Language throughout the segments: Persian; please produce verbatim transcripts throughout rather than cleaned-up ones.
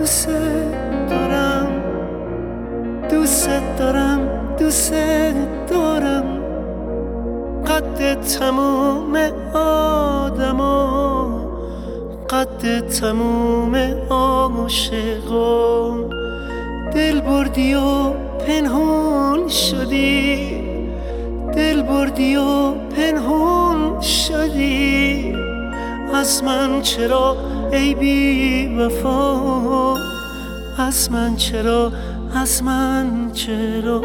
دوست دارم، دوست دارم، دوست دارم. قد تموم آدما، قد تموم عاشقا. دل بردی و پنهون شدی، دل بردی و پنهون شدی. از من چرا ای بی وفا، از من چرا، از من چرا.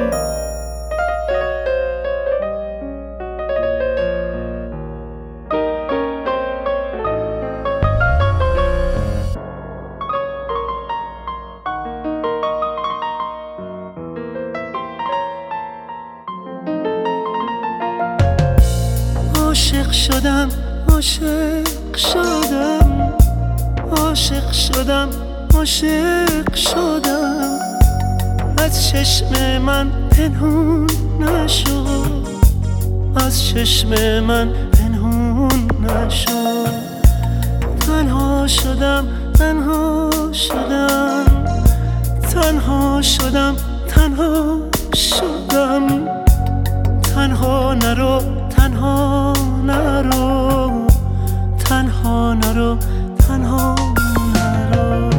عاشق شدم، عاشق شدم، عاشق شدم، عاشق شدم. از چشم من پنهون نشد، از چشم من پنهون نشد. تنها شدم، تنها شدم، تنها شدم، تنها شدم. تنها نرو، تنها نرو، تنها نرو، تنها نرو.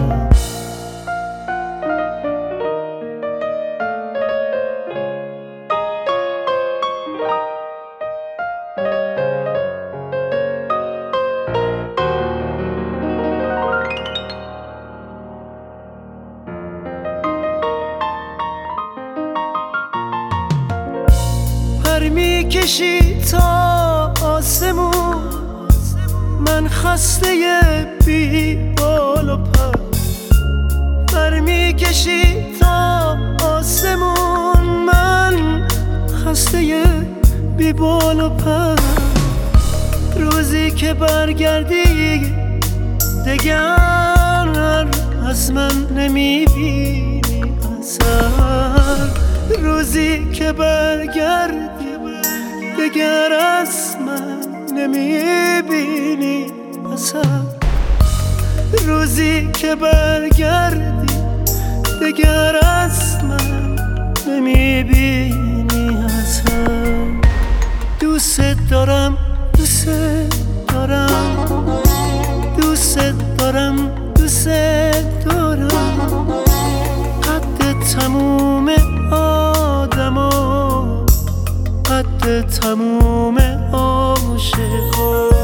پر میکشی تا آسمون، من خسته بی بال و پر. پر میکشی تا آسمون، من خسته بی بال و پر. روزی که برگردی دگر از من نمیبینی اثر. روزی که برگردی دگر از من نمیبینی اثر. روزی که برگردی دگر از من نمیبینی اثر. دوست دارم، دوست دارم، دوست دارم، دوست دارم. قد تموم آدما، قد تموم عاشقا.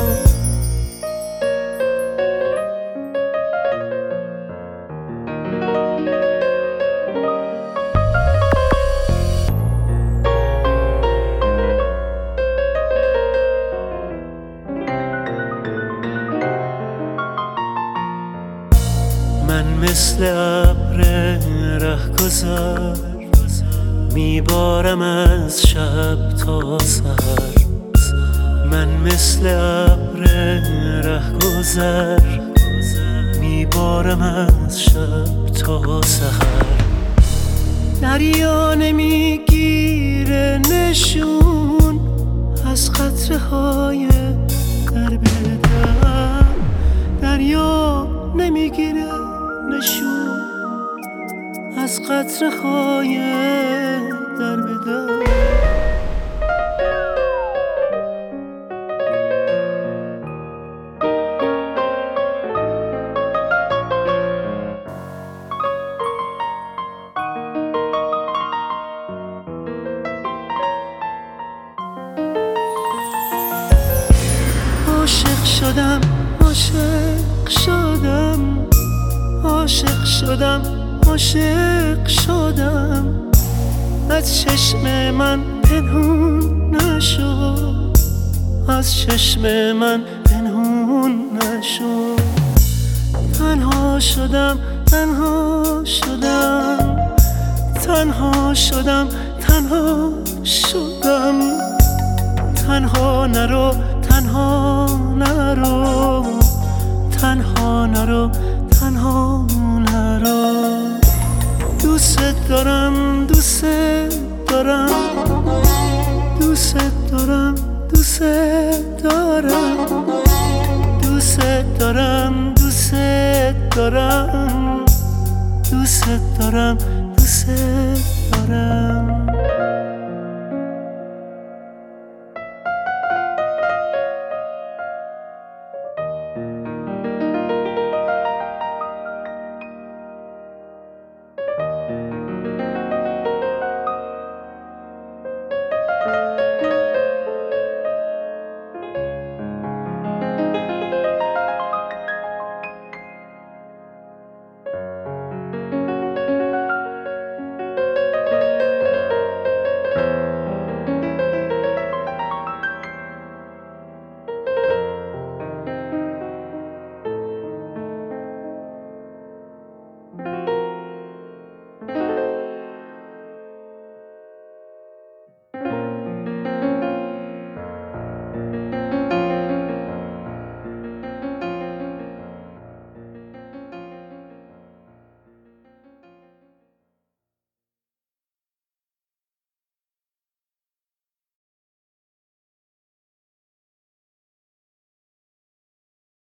من مثل ابر رهگذر میبارم از شب تا سحر. من مثل ابر رهگذر میبارم از شب تا سحر. دریا نمیگیره نشون از قطره های در به در. دریا نمیگیره نشون از قطره های در به در. عاشق شدم، عاشق شدم، عاشق شدم، عاشق شدم. از چشم من پنهون نشد، از چشم من پنهون نشد. تنها شدم، تنها شدم، تنها شدم، تنها شدم. تنها نرو، تنها نرو، تنها نرو، تنها نرو. دوست دارم، دوست دارم، دوست دارم، دوست دارم، دوست دارم، دوست دارم. دوست دارم دوست دارم.